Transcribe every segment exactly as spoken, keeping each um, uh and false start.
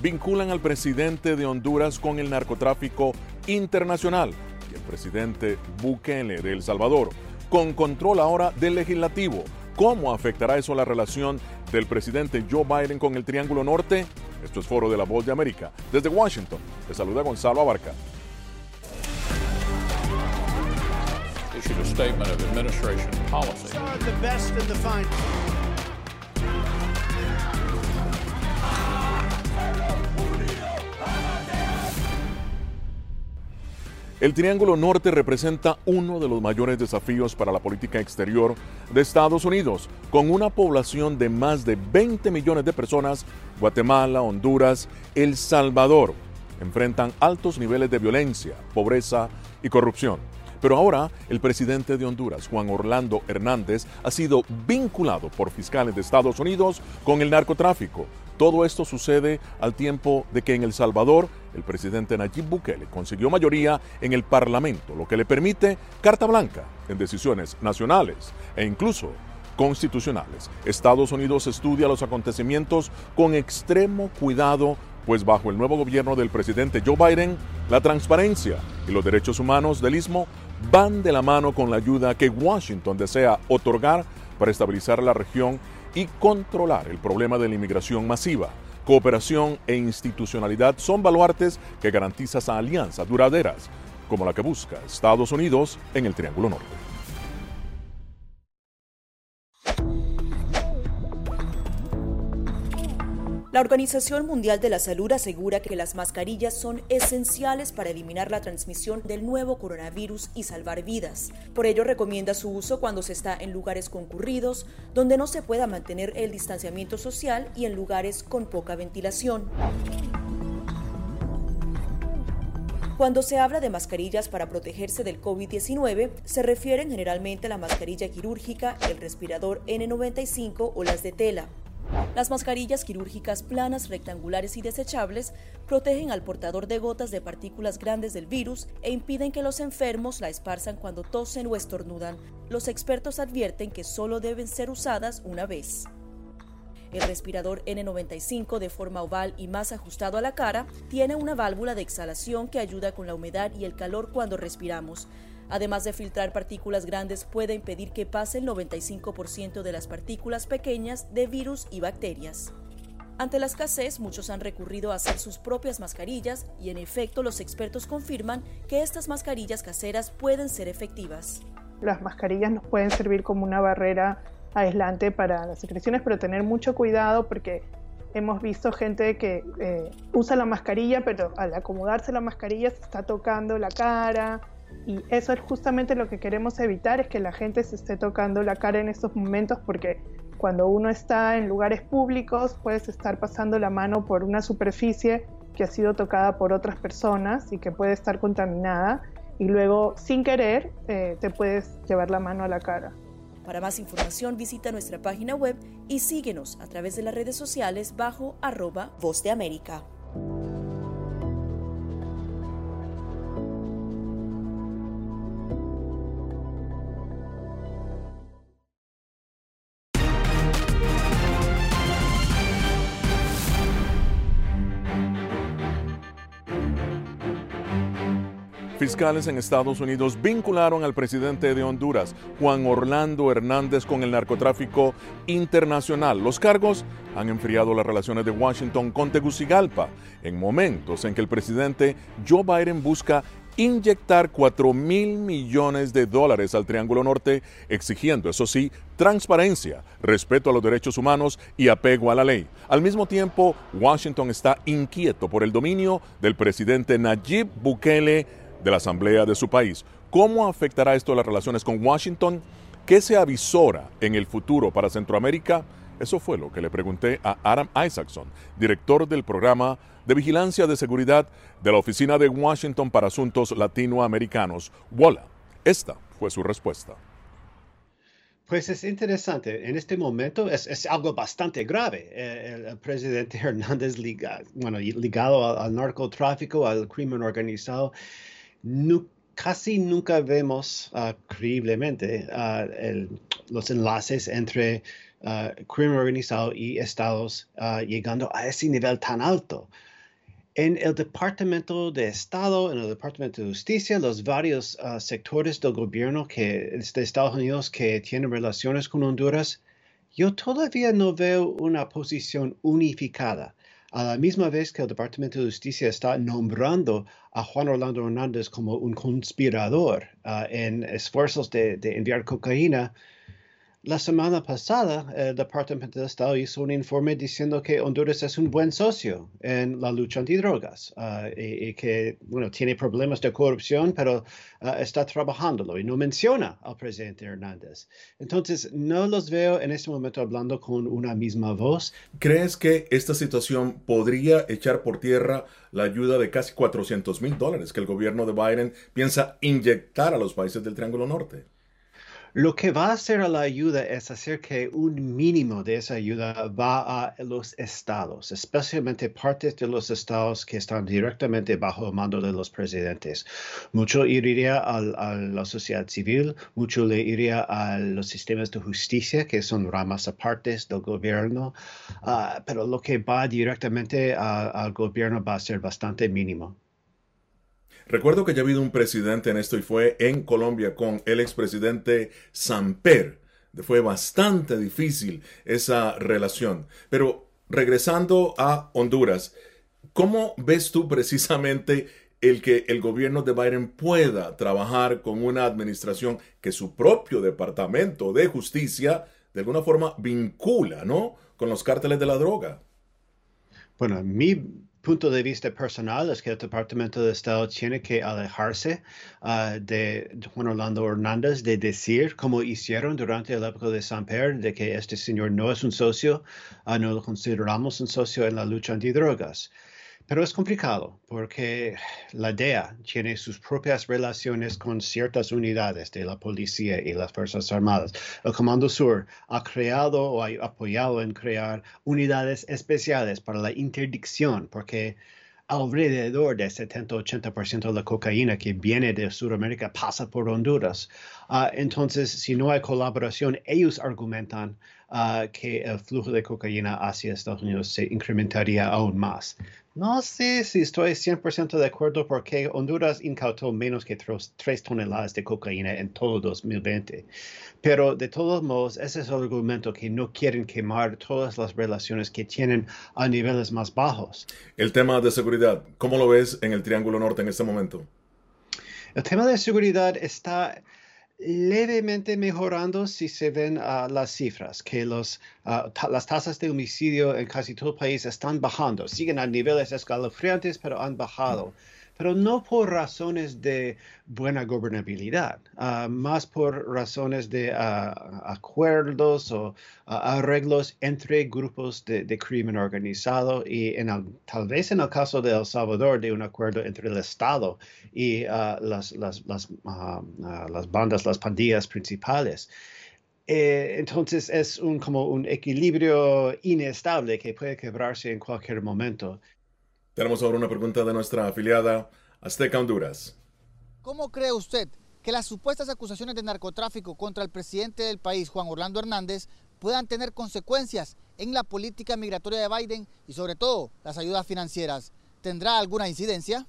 vinculan al presidente de Honduras con el narcotráfico internacional y el presidente Bukele de El Salvador, con control ahora del legislativo. ¿Cómo afectará eso la relación del presidente Joe Biden con el Triángulo Norte? Esto es Foro de la Voz de América. Desde Washington, les saluda Gonzalo Abarca. Issued a statement of administration policy. The best and the final. El Triángulo Norte representa uno de los mayores desafíos para la política exterior de Estados Unidos. Con una población de más de veinte millones de personas, Guatemala, Honduras, El Salvador enfrentan altos niveles de violencia, pobreza y corrupción. Pero ahora el presidente de Honduras, Juan Orlando Hernández, ha sido vinculado por fiscales de Estados Unidos con el narcotráfico. Todo esto sucede al tiempo de que en El Salvador el presidente Nayib Bukele consiguió mayoría en el Parlamento, lo que le permite carta blanca en decisiones nacionales e incluso constitucionales. Estados Unidos estudia los acontecimientos con extremo cuidado, pues bajo el nuevo gobierno del presidente Joe Biden, la transparencia y los derechos humanos del Istmo van de la mano con la ayuda que Washington desea otorgar para estabilizar la región y controlar el problema de la inmigración masiva. Cooperación e institucionalidad son baluartes que garantizan alianzas duraderas, como la que busca Estados Unidos en el Triángulo Norte. La Organización Mundial de la Salud asegura que las mascarillas son esenciales para eliminar la transmisión del nuevo coronavirus y salvar vidas. Por ello, recomienda su uso cuando se está en lugares concurridos, donde no se pueda mantener el distanciamiento social y en lugares con poca ventilación. Cuando se habla de mascarillas para protegerse del COVID diecinueve, se refieren generalmente a la mascarilla quirúrgica, el respirador ene noventa y cinco o las de tela. Las mascarillas quirúrgicas planas, rectangulares y desechables protegen al portador de gotas de partículas grandes del virus e impiden que los enfermos la esparzan cuando tosen o estornudan. Los expertos advierten que solo deben ser usadas una vez. El respirador ene noventa y cinco, de forma oval y más ajustado a la cara, tiene una válvula de exhalación que ayuda con la humedad y el calor cuando respiramos. Además de filtrar partículas grandes, puede impedir que pase el noventa y cinco por ciento de las partículas pequeñas de virus y bacterias. Ante la escasez, muchos han recurrido a hacer sus propias mascarillas y, en efecto, los expertos confirman que estas mascarillas caseras pueden ser efectivas. Las mascarillas nos pueden servir como una barrera aislante para las secreciones, pero tener mucho cuidado porque hemos visto gente que eh, usa la mascarilla, pero al acomodarse la mascarilla se está tocando la cara. Y eso es justamente lo que queremos evitar, es que la gente se esté tocando la cara en estos momentos, porque cuando uno está en lugares públicos puedes estar pasando la mano por una superficie que ha sido tocada por otras personas y que puede estar contaminada y luego sin querer eh, te puedes llevar la mano a la cara. Para más información visita nuestra página web y síguenos a través de las redes sociales bajo arroba Voz de América. Fiscales en Estados Unidos vincularon al presidente de Honduras, Juan Orlando Hernández, con el narcotráfico internacional. Los cargos han enfriado las relaciones de Washington con Tegucigalpa, en momentos en que el presidente Joe Biden busca inyectar cuatro mil millones de dólares al Triángulo Norte, exigiendo, eso sí, transparencia, respeto a los derechos humanos y apego a la ley. Al mismo tiempo, Washington está inquieto por el dominio del presidente Nayib Bukele de la Asamblea de su país. ¿Cómo afectará esto las relaciones con Washington? ¿Qué se avisora en el futuro para Centroamérica? Eso fue lo que le pregunté a Adam Isaacson, director del programa de vigilancia de seguridad de la Oficina de Washington para Asuntos Latinoamericanos, WOLA. Esta fue su respuesta. Pues es interesante. En este momento es, es algo bastante grave. El, el presidente Hernández liga, bueno, ligado al, al narcotráfico, al crimen organizado. No, casi nunca vemos uh, creíblemente uh, el, los enlaces entre uh, crimen organizado y estados uh, llegando a ese nivel tan alto. En el Departamento de Estado, en el Departamento de Justicia, los varios uh, sectores del gobierno que, de Estados Unidos que tienen relaciones con Honduras, yo todavía no veo una posición unificada. A la misma vez que el Departamento de Justicia está nombrando a Juan Orlando Hernández como un conspirador uh, en esfuerzos de, de enviar cocaína, la semana pasada el Departamento de Estado hizo un informe diciendo que Honduras es un buen socio en la lucha antidrogas uh, y, y que bueno, tiene problemas de corrupción, pero uh, está trabajándolo y no menciona al presidente Hernández. Entonces, no los veo en este momento hablando con una misma voz. ¿Crees que esta situación podría echar por tierra la ayuda de casi cuatrocientos mil dólares que el gobierno de Biden piensa inyectar a los países del Triángulo Norte? Lo que va a hacer a la ayuda es hacer que un mínimo de esa ayuda va a los estados, especialmente partes de los estados que están directamente bajo el mando de los presidentes. Mucho iría al, a la sociedad civil, mucho le iría a los sistemas de justicia, que son ramas apartes del gobierno, uh, pero lo que va directamente a, al gobierno va a ser bastante mínimo. Recuerdo que ya ha habido un presidente en esto y fue en Colombia con el expresidente Samper. Fue bastante difícil esa relación. Pero regresando a Honduras, ¿cómo ves tú precisamente el que el gobierno de Biden pueda trabajar con una administración que su propio departamento de justicia de alguna forma vincula, ¿no?, con los cárteles de la droga? Bueno, mi punto de vista personal es que el Departamento de Estado tiene que alejarse uh, de Juan Orlando Hernández, de decir, como hicieron durante la época de Samper, de que este señor no es un socio, uh, no lo consideramos un socio en la lucha antidrogas. Pero es complicado porque la D E A tiene sus propias relaciones con ciertas unidades de la policía y las Fuerzas Armadas. El Comando Sur ha creado o ha apoyado en crear unidades especiales para la interdicción, porque alrededor del setenta a ochenta por ciento de la cocaína que viene de Sudamérica pasa por Honduras. Uh, entonces, si no hay colaboración, ellos argumentan uh, que el flujo de cocaína hacia Estados Unidos se incrementaría aún más. No sé si estoy cien por ciento de acuerdo porque Honduras incautó menos que tres toneladas de cocaína en todo dos mil veinte. Pero de todos modos, ese es el argumento, que no quieren quemar todas las relaciones que tienen a niveles más bajos. El tema de seguridad, ¿cómo lo ves en el Triángulo Norte en este momento? El tema de seguridad está levemente mejorando si se ven uh, las cifras, que los, uh, ta las tasas de homicidio en casi todo el país están bajando. Siguen a niveles escalofriantes, pero han bajado. Pero no por razones de buena gobernabilidad, uh, más por razones de uh, acuerdos o uh, arreglos entre grupos de, de crimen organizado y en el, tal vez en el caso de El Salvador de un acuerdo entre el Estado y uh, las, las, las, uh, uh, las bandas, las pandillas principales. Eh, entonces es un, como un equilibrio inestable que puede quebrarse en cualquier momento. Tenemos ahora una pregunta de nuestra afiliada Azteca Honduras. ¿Cómo cree usted que las supuestas acusaciones de narcotráfico contra el presidente del país, Juan Orlando Hernández, puedan tener consecuencias en la política migratoria de Biden y sobre todo las ayudas financieras? ¿Tendrá alguna incidencia?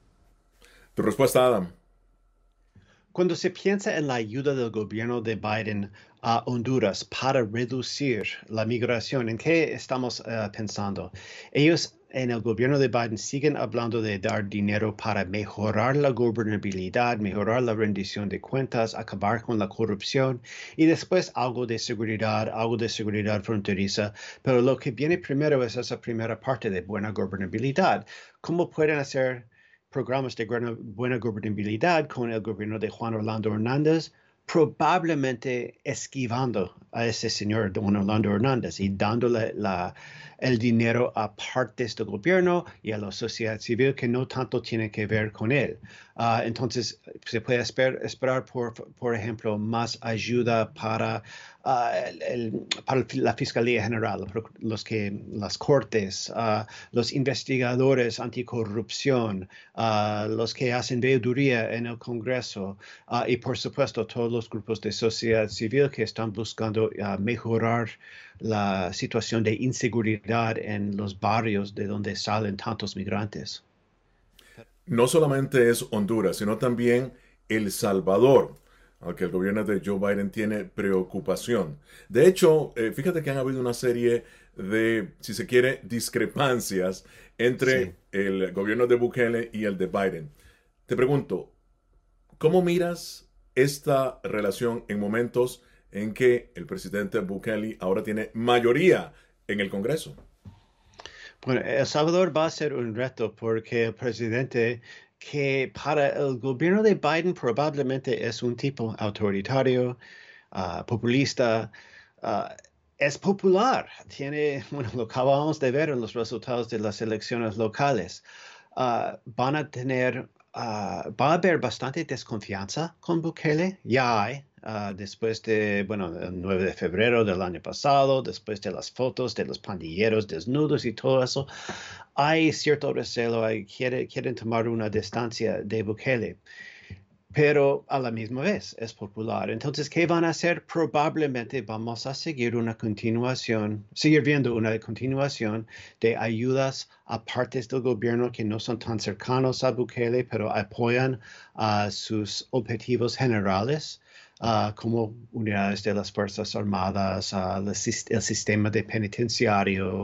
Tu respuesta, Adam. Cuando se piensa en la ayuda del gobierno de Biden a Honduras para reducir la migración, ¿en qué estamos uh, pensando? Ellos en el gobierno de Biden siguen hablando de dar dinero para mejorar la gobernabilidad, mejorar la rendición de cuentas, acabar con la corrupción y después algo de seguridad, algo de seguridad fronteriza. Pero lo que viene primero es esa primera parte de buena gobernabilidad. ¿Cómo pueden hacer programas de buena gobernabilidad con el gobierno de Juan Orlando Hernández? Probablemente esquivando a ese señor Juan Orlando Hernández y dándole la, el dinero a partes del gobierno y a la sociedad civil que no tanto tiene que ver con él. Uh, entonces, se puede esper, esperar, por, por ejemplo, más ayuda para, uh, el, el, para la Fiscalía General, los que, las cortes, uh, los investigadores anticorrupción, uh, los que hacen veeduría en el Congreso uh, y, por supuesto, todos los grupos de sociedad civil que están buscando uh, mejorar la situación de inseguridad en los barrios de donde salen tantos migrantes. No solamente es Honduras, sino también El Salvador, aunque el gobierno de Joe Biden tiene preocupación. De hecho, eh, fíjate que han habido una serie de, si se quiere, discrepancias entre sí. el gobierno de Bukele y el de Biden. Te pregunto, ¿cómo miras esta relación en momentos en que el presidente Bukele ahora tiene mayoría en el Congreso? Bueno, El Salvador va a ser un reto porque el presidente, que para el gobierno de Biden probablemente es un tipo autoritario, uh, populista, uh, es popular. Tiene, bueno, lo acabamos de ver en los resultados de las elecciones locales. Uh, van a tener, uh, va a haber bastante desconfianza con Bukele, ya hay. Uh, después de, bueno, el nueve de febrero del año pasado, después de las fotos de los pandilleros desnudos y todo eso, hay cierto recelo, hay, quiere, quieren tomar una distancia de Bukele, pero a la misma vez es popular. Entonces, ¿qué van a hacer? Probablemente vamos a seguir una continuación, seguir viendo una continuación de ayudas a partes del gobierno que no son tan cercanos a Bukele, pero apoyan a uh, sus objetivos generales. Uh, como unidades de las Fuerzas Armadas, uh, el, el sistema de penitenciario,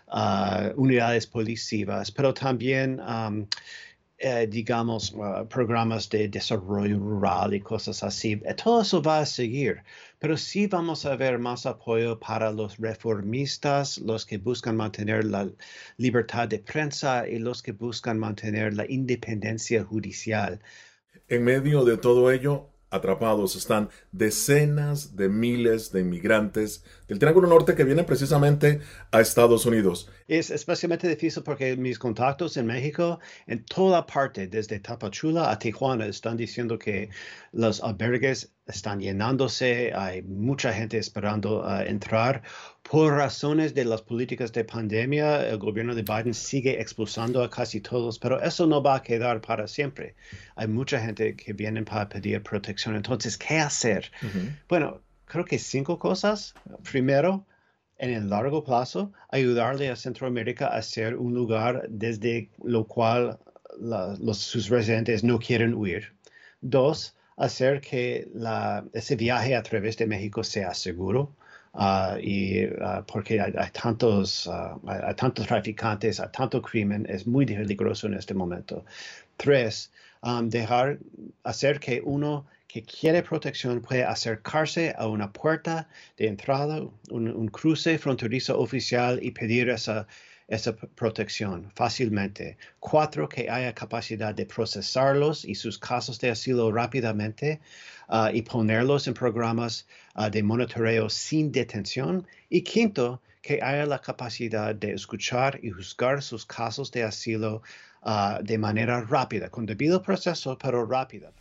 uh, unidades policivas, pero también, um, eh, digamos, uh, programas de desarrollo rural y cosas así. Todo eso va a seguir, pero sí vamos a ver más apoyo para los reformistas, los que buscan mantener la libertad de prensa y los que buscan mantener la independencia judicial. En medio de todo ello, atrapados están decenas de miles de inmigrantes del Triángulo Norte que vienen precisamente a Estados Unidos. Es especialmente difícil porque mis contactos en México, en toda parte, desde Tapachula a Tijuana, están diciendo que los albergues están llenándose, hay mucha gente esperando uh, entrar. Por razones de las políticas de pandemia, el gobierno de Biden sigue expulsando a casi todos, pero eso no va a quedar para siempre. Hay mucha gente que viene para pedir protección. Entonces, ¿qué hacer? Uh-huh. Bueno, creo que cinco cosas. Primero, en el largo plazo, ayudarle a Centroamérica a ser un lugar desde lo cual la, los, sus residentes no quieren huir. Dos, hacer que la, ese viaje a través de México sea seguro, uh, y, uh, porque hay, hay, tantos, uh, hay, hay tantos traficantes, hay tanto crimen, es muy peligroso en este momento. Tres, um, dejar, hacer que uno que quiere protección puede acercarse a una puerta de entrada, un, un cruce fronterizo oficial y pedir esa esa protección fácilmente. Cuatro, que haya capacidad de procesarlos y sus casos de asilo rápidamente uh, y ponerlos en programas uh, de monitoreo sin detención. Y quinto, que haya la capacidad de escuchar y juzgar sus casos de asilo uh, de manera rápida, con debido proceso, pero rápida.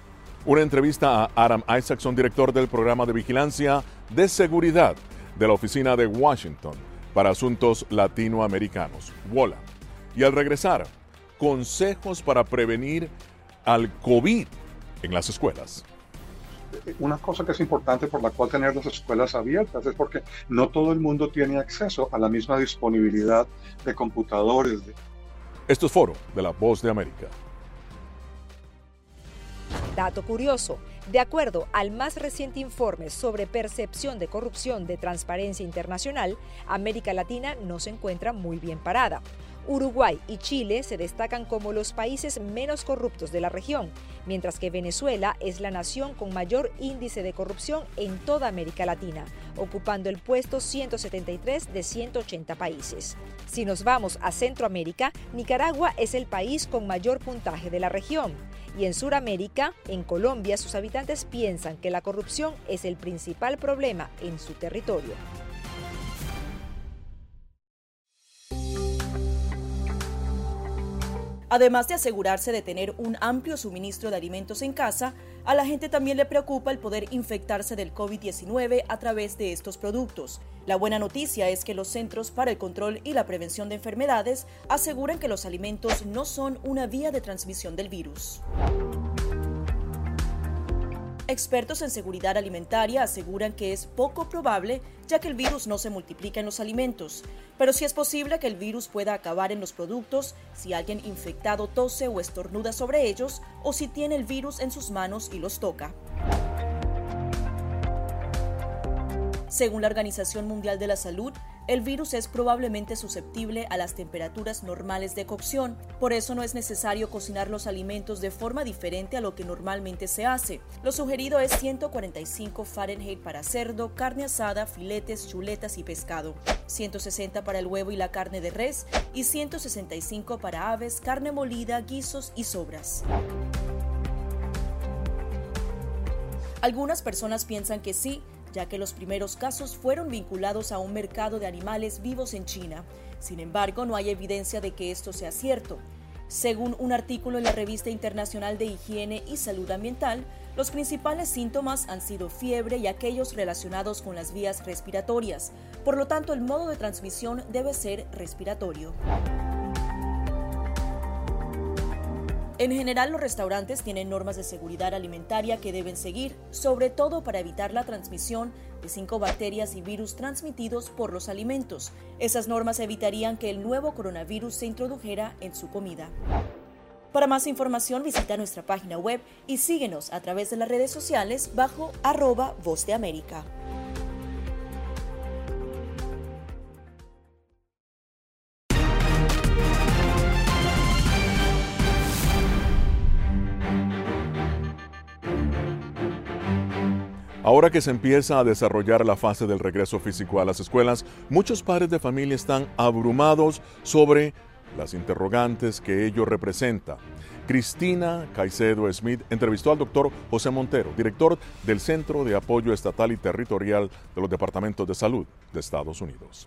Una entrevista a Adam Isaacson, director del programa de vigilancia de seguridad de la Oficina de Washington para Asuntos Latinoamericanos, WOLA. Y al regresar, consejos para prevenir al COVID en las escuelas. Una cosa que es importante por la cual tener las escuelas abiertas es porque no todo el mundo tiene acceso a la misma disponibilidad de computadores. Esto es Foro de la Voz de América. Dato curioso, de acuerdo al más reciente informe sobre percepción de corrupción de Transparencia Internacional, América Latina no se encuentra muy bien parada. Uruguay y Chile se destacan como los países menos corruptos de la región, mientras que Venezuela es la nación con mayor índice de corrupción en toda América Latina, ocupando el puesto ciento setenta y tres de ciento ochenta países. Si nos vamos a Centroamérica, Nicaragua es el país con mayor puntaje de la región. Y en Sudamérica, en Colombia, sus habitantes piensan que la corrupción es el principal problema en su territorio. Además de asegurarse de tener un amplio suministro de alimentos en casa, a la gente también le preocupa el poder infectarse del COVID diecinueve a través de estos productos. La buena noticia es que los Centros para el Control y la Prevención de Enfermedades aseguran que los alimentos no son una vía de transmisión del virus. Expertos en seguridad alimentaria aseguran que es poco probable, ya que el virus no se multiplica en los alimentos, pero sí es posible que el virus pueda acabar en los productos si alguien infectado tose o estornuda sobre ellos o si tiene el virus en sus manos y los toca. Según la Organización Mundial de la Salud, el virus es probablemente susceptible a las temperaturas normales de cocción. Por eso no es necesario cocinar los alimentos de forma diferente a lo que normalmente se hace. Lo sugerido es ciento cuarenta y cinco Fahrenheit para cerdo, carne asada, filetes, chuletas y pescado, ciento sesenta para el huevo y la carne de res y ciento sesenta y cinco para aves, carne molida, guisos y sobras. Algunas personas piensan que sí, ya que los primeros casos fueron vinculados a un mercado de animales vivos en China. Sin embargo, no hay evidencia de que esto sea cierto. Según un artículo en la Revista Internacional de Higiene y Salud Ambiental, los principales síntomas han sido fiebre y aquellos relacionados con las vías respiratorias. Por lo tanto, el modo de transmisión debe ser respiratorio. En general, los restaurantes tienen normas de seguridad alimentaria que deben seguir, sobre todo para evitar la transmisión de cinco bacterias y virus transmitidos por los alimentos. Esas normas evitarían que el nuevo coronavirus se introdujera en su comida. Para más información, visita nuestra página web y síguenos a través de las redes sociales bajo arroba Voz de América. Ahora que se empieza a desarrollar la fase del regreso físico a las escuelas, muchos padres de familia están abrumados sobre las interrogantes que ello representa. Cristina Caicedo Smith entrevistó al doctor José Montero, director del Centro de Apoyo Estatal y Territorial de los Departamentos de Salud de Estados Unidos.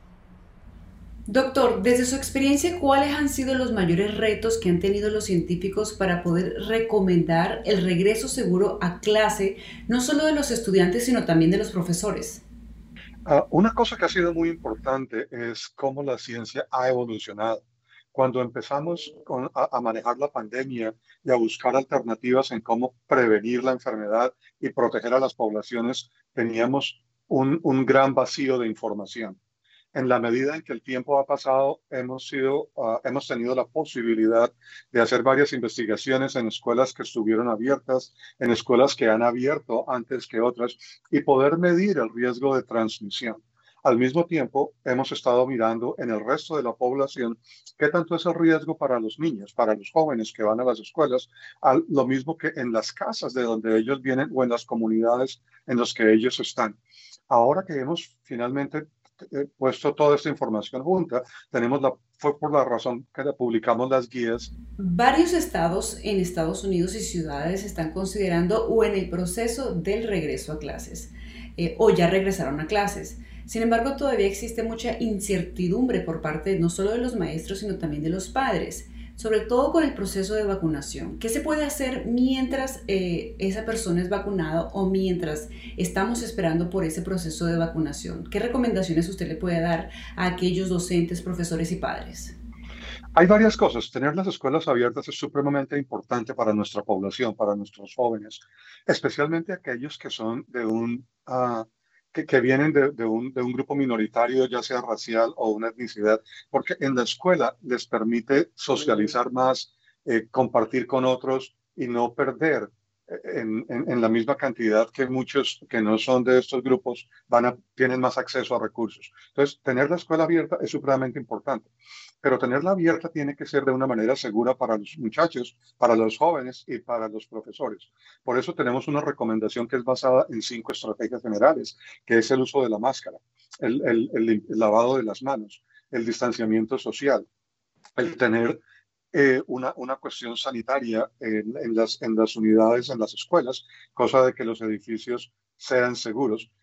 Doctor, desde su experiencia, ¿cuáles han sido los mayores retos que han tenido los científicos para poder recomendar el regreso seguro a clase, no solo de los estudiantes, sino también de los profesores? Uh, una cosa que ha sido muy importante es cómo la ciencia ha evolucionado. Cuando empezamos con, a, a manejar la pandemia y a buscar alternativas en cómo prevenir la enfermedad y proteger a las poblaciones, teníamos un, un gran vacío de información. En la medida en que el tiempo ha pasado, hemos, sido, uh, hemos tenido la posibilidad de hacer varias investigaciones en escuelas que estuvieron abiertas, en escuelas que han abierto antes que otras, y poder medir el riesgo de transmisión. Al mismo tiempo, hemos estado mirando en el resto de la población qué tanto es el riesgo para los niños, para los jóvenes que van a las escuelas, al, lo mismo que en las casas de donde ellos vienen o en las comunidades en las que ellos están. Ahora que hemos finalmente eh, puesto toda esta información junta, tenemos la, fue por la razón que publicamos las guías. Varios estados en Estados Unidos y ciudades están considerando o en el proceso del regreso a clases eh, o ya regresaron a clases. Sin embargo, todavía existe mucha incertidumbre por parte no solo de los maestros, sino también de los padres, sobre todo con el proceso de vacunación. ¿Qué se puede hacer mientras eh, esa persona es vacunada o mientras estamos esperando por ese proceso de vacunación? ¿Qué recomendaciones usted le puede dar a aquellos docentes, profesores y padres? Hay varias cosas. Tener las escuelas abiertas es supremamente importante para nuestra población, para nuestros jóvenes, especialmente aquellos que son de un... Uh, Que, que vienen de, de, un, de un grupo minoritario, ya sea racial o una etnicidad, porque en la escuela les permite socializar más, eh, compartir con otros y no perder en, en, en la misma cantidad que muchos que no son de estos grupos van a, tienen más acceso a recursos. Entonces, tener la escuela abierta es supremamente importante, pero tenerla abierta tiene que ser de una manera segura para los muchachos, para los jóvenes y para los profesores. Por eso tenemos una recomendación que es basada en cinco estrategias generales, que es el uso de la máscara, el, el, el, el lavado de las manos, el distanciamiento social, el tener eh, una, una cuestión sanitaria en, en, las, en las unidades, en las escuelas, cosa de que los edificios sean seguros,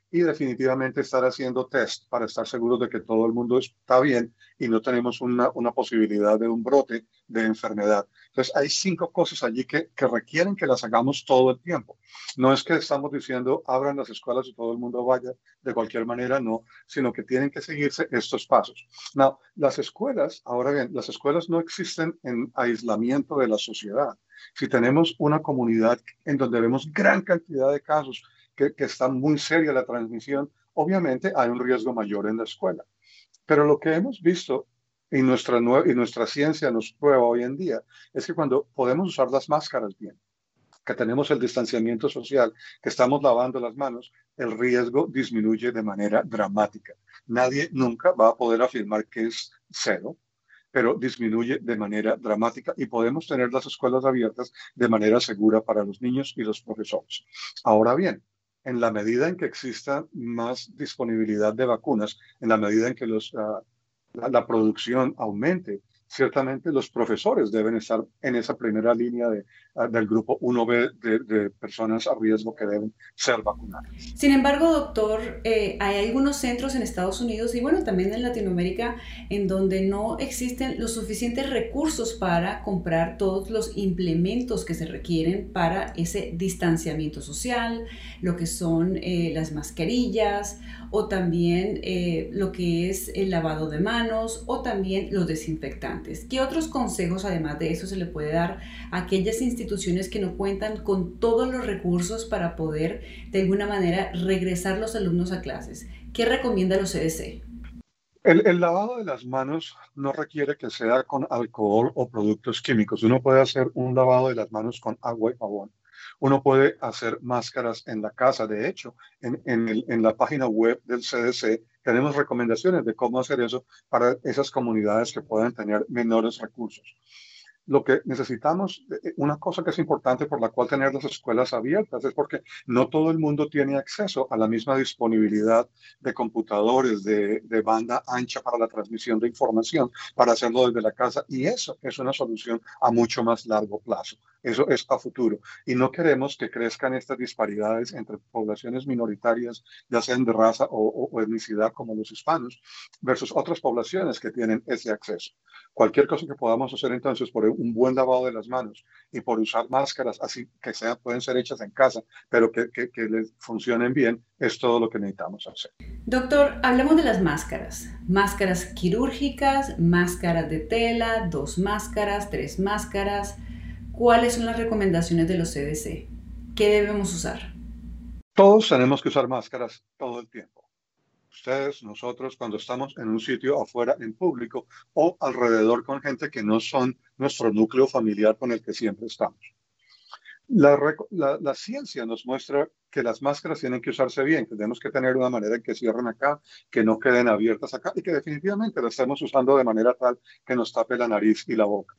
y definitivamente estar haciendo test para estar seguros de que todo el mundo está bien y no tenemos una, una posibilidad de un brote de enfermedad. Entonces, hay cinco cosas allí que, que requieren que las hagamos todo el tiempo. No es que estamos diciendo abran las escuelas y todo el mundo vaya de cualquier manera, no, sino que tienen que seguirse estos pasos. Now, las escuelas, ahora bien, las escuelas no existen en aislamiento de la sociedad. Si tenemos una comunidad en donde vemos gran cantidad de casos que, que está muy seria la transmisión, obviamente hay un riesgo mayor en la escuela. Pero lo que hemos visto y nuestra, y nuestra ciencia nos prueba hoy en día es que cuando podemos usar las máscaras bien, que tenemos el distanciamiento social, que estamos lavando las manos, el riesgo disminuye de manera dramática. Nadie nunca va a poder afirmar que es cero, pero disminuye de manera dramática y podemos tener las escuelas abiertas de manera segura para los niños y los profesores. Ahora bien, en la medida en que exista más disponibilidad de vacunas, en la medida en que los, uh, la, la producción aumente, ciertamente los profesores deben estar en esa primera línea de, uh, del grupo uno B de, de personas a riesgo que deben ser vacunadas. Sin embargo, doctor, eh, hay algunos centros en Estados Unidos y bueno, también en Latinoamérica en donde no existen los suficientes recursos para comprar todos los implementos que se requieren para ese distanciamiento social, lo que son eh, las mascarillas o también eh, lo que es el lavado de manos o también los desinfectantes. ¿Qué otros consejos, además de eso, se le puede dar a aquellas instituciones que no cuentan con todos los recursos para poder, de alguna manera, regresar los alumnos a clases? ¿Qué recomienda los C D C? El, el lavado de las manos no requiere que sea con alcohol o productos químicos. Uno puede hacer un lavado de las manos con agua y jabón. Uno puede hacer máscaras en la casa. De hecho, en, en, el, en la página web del C D C tenemos recomendaciones de cómo hacer eso para esas comunidades que puedan tener menores recursos. Lo que necesitamos, una cosa que es importante por la cual tener las escuelas abiertas es porque no todo el mundo tiene acceso a la misma disponibilidad de computadores, de, de banda ancha para la transmisión de información, para hacerlo desde la casa. Y eso es una solución a mucho más largo plazo. Eso es a futuro. Y no queremos que crezcan estas disparidades entre poblaciones minoritarias, ya sean de raza o, o, o etnicidad como los hispanos, versus otras poblaciones que tienen ese acceso. Cualquier cosa que podamos hacer entonces por un buen lavado de las manos y por usar máscaras así que sean, pueden ser hechas en casa, pero que, que, que les funcionen bien, es todo lo que necesitamos hacer. Doctor, hablemos de las máscaras. Máscaras quirúrgicas, máscaras de tela, dos máscaras, tres máscaras. ¿Cuáles son las recomendaciones de los C D C? ¿Qué debemos usar? Todos tenemos que usar máscaras todo el tiempo. Ustedes, nosotros, cuando estamos en un sitio afuera en público o alrededor con gente que no son nuestro núcleo familiar con el que siempre estamos. La, la, la ciencia nos muestra que las máscaras tienen que usarse bien, que tenemos que tener una manera en que cierren acá, que no queden abiertas acá y que definitivamente las estemos usando de manera tal que nos tape la nariz y la boca.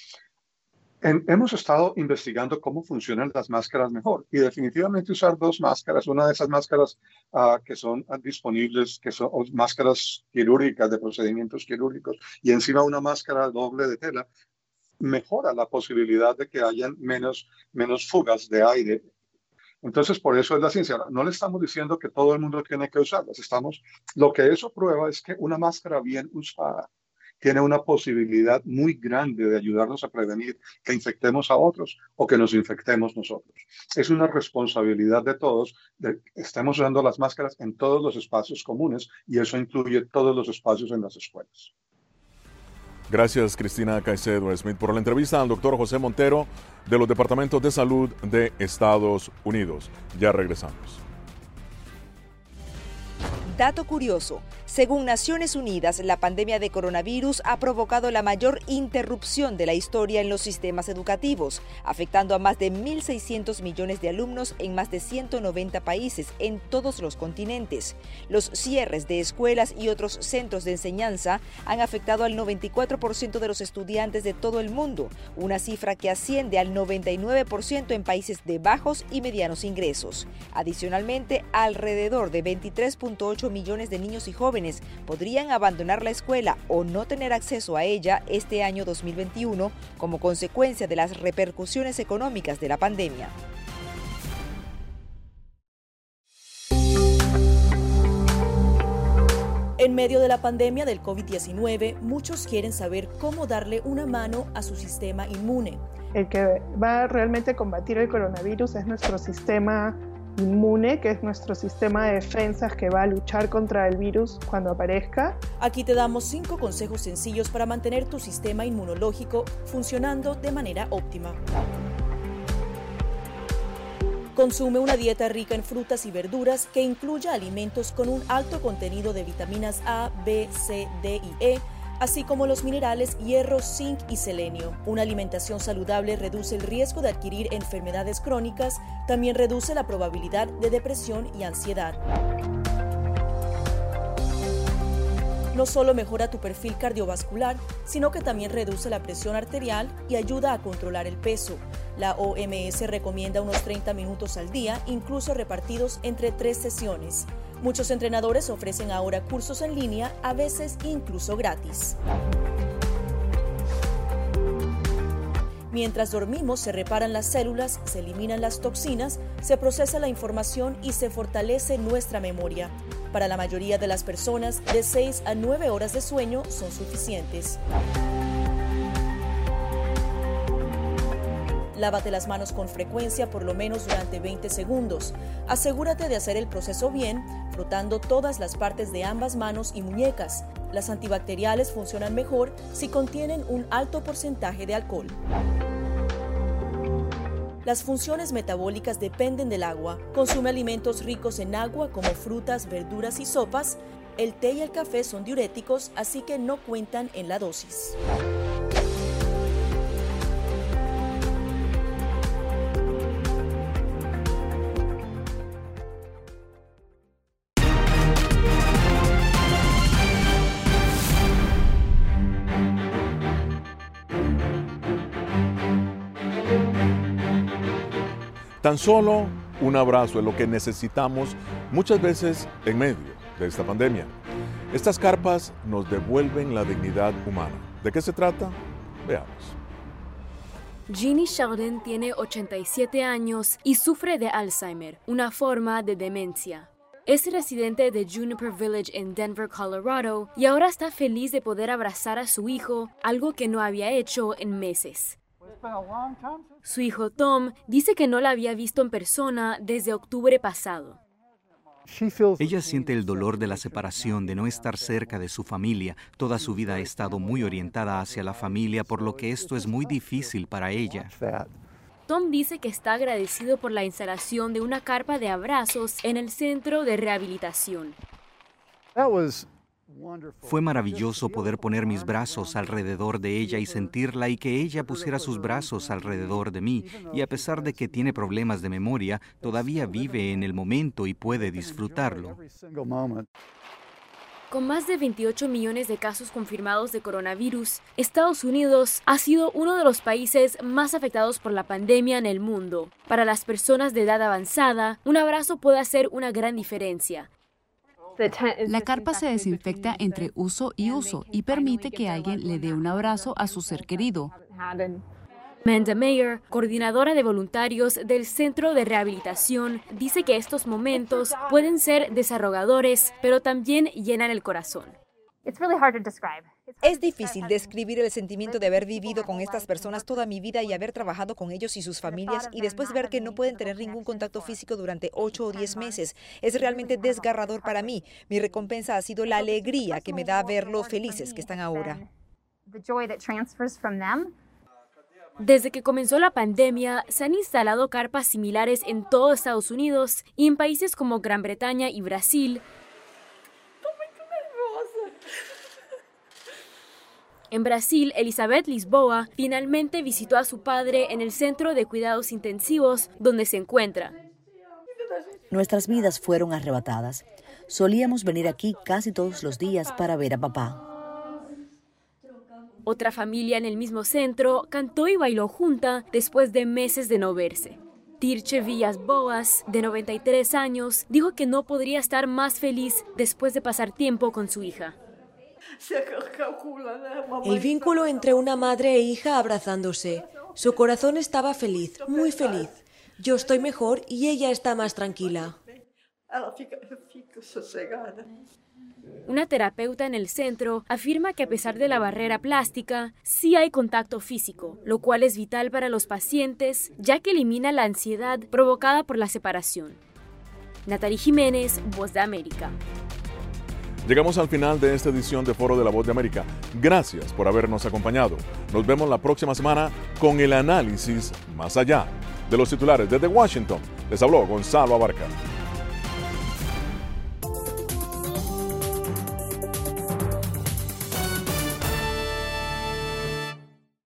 En, hemos estado investigando cómo funcionan las máscaras mejor y definitivamente usar dos máscaras, una de esas máscaras uh, que son uh, disponibles, que son uh, máscaras quirúrgicas de procedimientos quirúrgicos y encima una máscara doble de tela, mejora la posibilidad de que hayan menos, menos fugas de aire. Entonces, por eso es la ciencia. No le estamos diciendo que todo el mundo tiene que usarlas. Estamos, lo que eso prueba es que una máscara bien usada tiene una posibilidad muy grande de ayudarnos a prevenir que infectemos a otros o que nos infectemos nosotros. Es una responsabilidad de todos, de, estamos usando las máscaras en todos los espacios comunes y eso incluye todos los espacios en las escuelas. Gracias, Cristina Caicedo Smith, por la entrevista al doctor José Montero de los Departamentos de Salud de Estados Unidos. Ya regresamos. Dato curioso, según Naciones Unidas, la pandemia de coronavirus ha provocado la mayor interrupción de la historia en los sistemas educativos, afectando a más de mil seiscientos millones de alumnos en más de ciento noventa países en todos los continentes. Los cierres de escuelas y otros centros de enseñanza han afectado al noventa y cuatro por ciento de los estudiantes de todo el mundo, una cifra que asciende al noventa y nueve por ciento en países de bajos y medianos ingresos. Adicionalmente, alrededor de veintitrés punto ocho millones de niños y jóvenes podrían abandonar la escuela o no tener acceso a ella este año dos mil veintiuno como consecuencia de las repercusiones económicas de la pandemia. En medio de la pandemia del COVID diecinueve, muchos quieren saber cómo darle una mano a su sistema inmune. El que va realmente a combatir el coronavirus es nuestro sistema inmune, que es nuestro sistema de defensas que va a luchar contra el virus cuando aparezca. Aquí te damos cinco consejos sencillos para mantener tu sistema inmunológico funcionando de manera óptima. Consume una dieta rica en frutas y verduras que incluya alimentos con un alto contenido de vitaminas A, B, C, D y E, así como los minerales hierro, zinc y selenio. Una alimentación saludable reduce el riesgo de adquirir enfermedades crónicas, también reduce la probabilidad de depresión y ansiedad. No solo mejora tu perfil cardiovascular, sino que también reduce la presión arterial y ayuda a controlar el peso. La O M S recomienda unos treinta minutos al día, incluso repartidos entre tres sesiones. Muchos entrenadores ofrecen ahora cursos en línea, a veces incluso gratis. Mientras dormimos, se reparan las células, se eliminan las toxinas, se procesa la información y se fortalece nuestra memoria. Para la mayoría de las personas, de seis a nueve horas de sueño son suficientes. Lávate las manos con frecuencia, por lo menos durante veinte segundos. Asegúrate de hacer el proceso bien, frotando todas las partes de ambas manos y muñecas. Las antibacteriales funcionan mejor si contienen un alto porcentaje de alcohol. Las funciones metabólicas dependen del agua. Consume alimentos ricos en agua como frutas, verduras y sopas. El té y el café son diuréticos, así que no cuentan en la dosis. Tan solo un abrazo es lo que necesitamos muchas veces en medio de esta pandemia. Estas carpas nos devuelven la dignidad humana. ¿De qué se trata? Veamos. Jeannie Sheldon tiene ochenta y siete años y sufre de Alzheimer, una forma de demencia. Es residente de Juniper Village en Denver, Colorado, y ahora está feliz de poder abrazar a su hijo, algo que no había hecho en meses. Su hijo Tom dice que no la había visto en persona desde octubre pasado. Ella siente el dolor de la separación, de no estar cerca de su familia. Toda su vida ha estado muy orientada hacia la familia, por lo que esto es muy difícil para ella. Tom dice que está agradecido por la instalación de una carpa de abrazos en el centro de rehabilitación. Fue maravilloso poder poner mis brazos alrededor de ella y sentirla y que ella pusiera sus brazos alrededor de mí. Y a pesar de que tiene problemas de memoria, todavía vive en el momento y puede disfrutarlo. Con más de veintiocho millones de casos confirmados de coronavirus, Estados Unidos ha sido uno de los países más afectados por la pandemia en el mundo. Para las personas de edad avanzada, un abrazo puede hacer una gran diferencia. La carpa se desinfecta entre uso y uso y permite que alguien le dé un abrazo a su ser querido. Amanda Mayer, coordinadora de voluntarios del Centro de Rehabilitación, dice que estos momentos pueden ser desarrolladores, pero también llenan el corazón. Es difícil describir el sentimiento de haber vivido con estas personas toda mi vida y haber trabajado con ellos y sus familias y después ver que no pueden tener ningún contacto físico durante ocho o diez meses. Es realmente desgarrador para mí. Mi recompensa ha sido la alegría que me da ver lo felices que están ahora. Desde que comenzó la pandemia, se han instalado carpas similares en todo Estados Unidos y en países como Gran Bretaña y Brasil. En Brasil, Elizabeth Lisboa finalmente visitó a su padre en el centro de cuidados intensivos donde se encuentra. Nuestras vidas fueron arrebatadas. Solíamos venir aquí casi todos los días para ver a papá. Otra familia en el mismo centro cantó y bailó junta después de meses de no verse. Tirche Villas Boas, de noventa y tres años, dijo que no podría estar más feliz después de pasar tiempo con su hija. El vínculo entre una madre e hija abrazándose. Su corazón estaba feliz, muy feliz. Yo estoy mejor y ella está más tranquila. Una terapeuta en el centro afirma que a pesar de la barrera plástica, sí hay contacto físico, lo cual es vital para los pacientes, ya que elimina la ansiedad provocada por la separación. Natalie Jiménez, Voz de América. Llegamos al final de esta edición de Foro de la Voz de América. Gracias por habernos acompañado. Nos vemos la próxima semana con el análisis más allá de los titulares. Desde Washington, les habló Gonzalo Abarca.